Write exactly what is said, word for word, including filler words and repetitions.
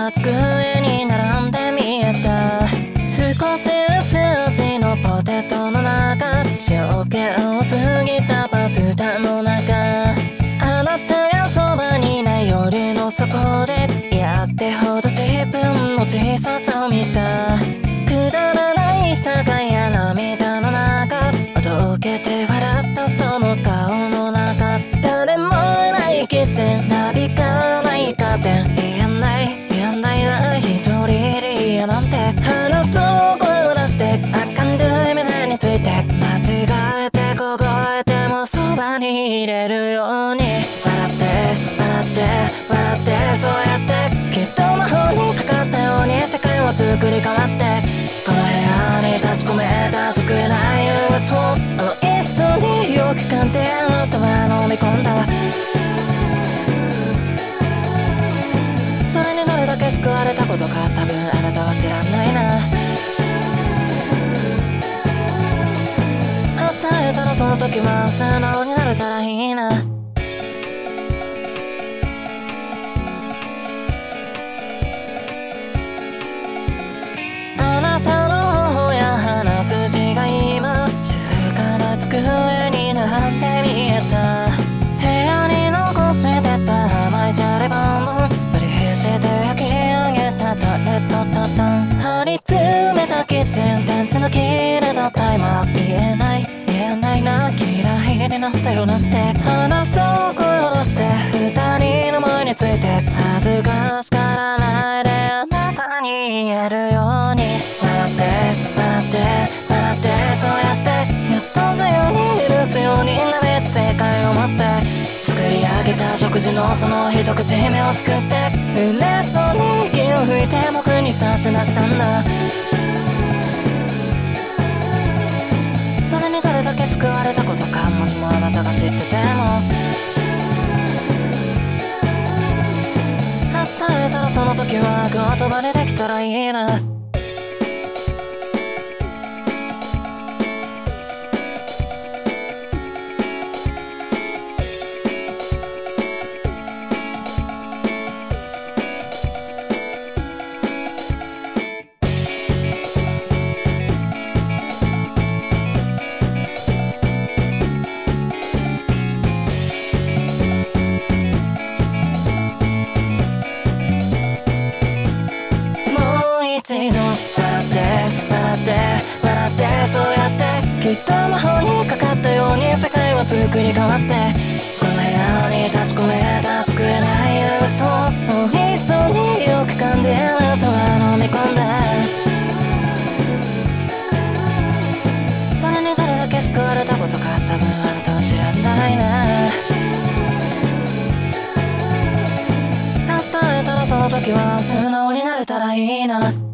が机に並んで見えた。少しずつうちのポテトの中、塩気を過ぎたパスタの中、あなたがそばにない夜の底でやってほど自分の小ささを見た。くだらない酒や涙の中、おどけて笑ったその顔の中、誰もいないキッチン、なびかないカーテン、言えない言えないな、一人で嫌なんて話そう声を出して、明るい目について間違えて凍えてもそばにいれるように、笑って笑って笑って、そうやってきっと魔法にかかったように世界を作り変わって、この部屋に立ち込めた救えない憂鬱をあの椅子によく噛んであなたは飲み込んだ。それにどれだけ救われたことか多分あなたは知らないな。明日会えたらその時は素直になれたらいいな。あなたの頬や鼻筋が今静かな机に並んで見えた。部屋に残してた甘いジャレバンド、無理して焼き上げたタレとタタン、張り詰めたキッチン、電池の切れたタイマー、言えない言えないな、嫌いになったよなんて話そう声を出して、二人の前について恥ずかしがらないであなたに言えるように、笑って笑って笑って、そうやってやっと強に許すようになれ、正解を持って作り上げた食事のその一口目をすくって、嬉しそうに息を吹いて僕に差し出したんだ。それにどれだけ救われたことか、もしもあなたが知ってても、明日会えたらその時は言葉でできたらいいな。一度笑って笑って笑って、そうやってきっと魔法にかかったように世界は作り変わって、この部屋に立ち込めた救えない憂鬱をもう一層によく噛んであなたは飲み込んだ。それにどれだけ救われたことか多分あなたは知らないな。明日会えたらその時は素直になれたらいいな。